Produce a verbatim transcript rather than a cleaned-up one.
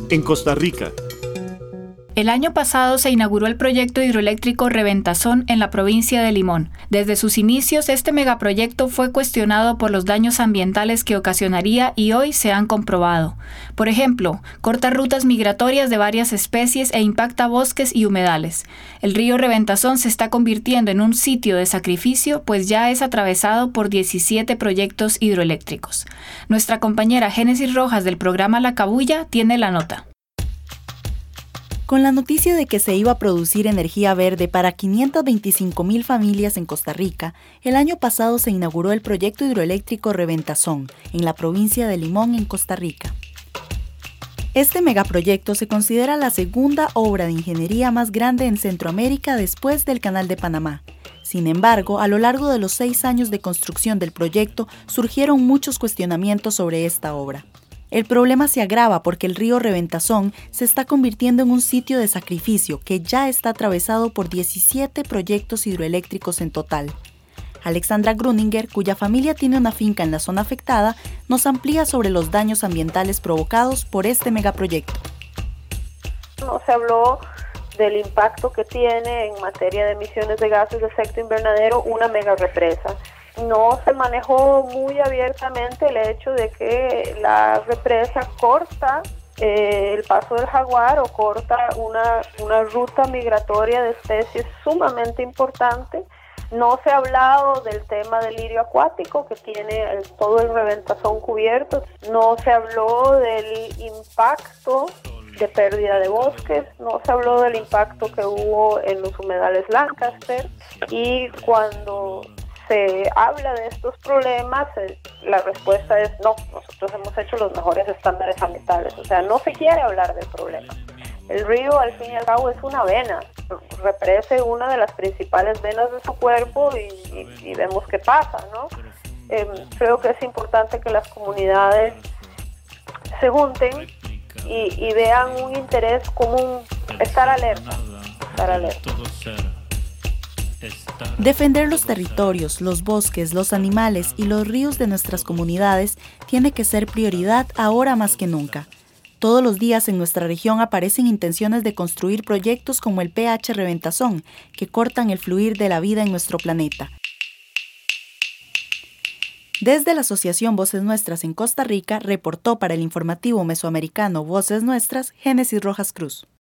En Costa Rica. El año pasado se inauguró el proyecto hidroeléctrico Reventazón en la provincia de Limón. Desde sus inicios, este megaproyecto fue cuestionado por los daños ambientales que ocasionaría y hoy se han comprobado. Por ejemplo, corta rutas migratorias de varias especies e impacta bosques y humedales. El río Reventazón se está convirtiendo en un sitio de sacrificio, pues ya es atravesado por diecisiete proyectos hidroeléctricos. Nuestra compañera Génesis Rojas del programa La Cabulla tiene la nota. Con la noticia de que se iba a producir energía verde para quinientas veinticinco mil familias en Costa Rica, el año pasado se inauguró el proyecto hidroeléctrico Reventazón, en la provincia de Limón, en Costa Rica. Este megaproyecto se considera la segunda obra de ingeniería más grande en Centroamérica después del Canal de Panamá. Sin embargo, a lo largo de los seis años de construcción del proyecto, surgieron muchos cuestionamientos sobre esta obra. El problema se agrava porque el río Reventazón se está convirtiendo en un sitio de sacrificio que ya está atravesado por diecisiete proyectos hidroeléctricos en total. Alexandra Gruninger, cuya familia tiene una finca en la zona afectada, nos amplía sobre los daños ambientales provocados por este megaproyecto. No se habló del impacto que tiene en materia de emisiones de gases de efecto invernadero una megarepresa. No se manejó muy abiertamente el hecho de que la represa corta eh, el paso del jaguar o corta una, una ruta migratoria de especies sumamente importante. No se ha hablado del tema del lirio acuático que tiene el, todo el Reventazón cubierto. No se habló del impacto de pérdida de bosques. No se habló del impacto que hubo en los humedales Lancaster. Y cuando se habla de estos problemas, la respuesta es no, nosotros hemos hecho los mejores estándares ambientales, o sea, no se quiere hablar del problema. El río, al fin y al cabo, es una vena, represe una de las principales venas de su cuerpo y, y, y vemos qué pasa, ¿no? Eh, creo que es importante que las comunidades se junten y, y vean un interés común, estar alerta, estar alerta. Defender los territorios, los bosques, los animales y los ríos de nuestras comunidades tiene que ser prioridad ahora más que nunca. Todos los días en nuestra región aparecen intenciones de construir proyectos como el P H Reventazón, que cortan el fluir de la vida en nuestro planeta. Desde la Asociación Voces Nuestras en Costa Rica, reportó para el informativo mesoamericano Voces Nuestras, Génesis Rojas Cruz.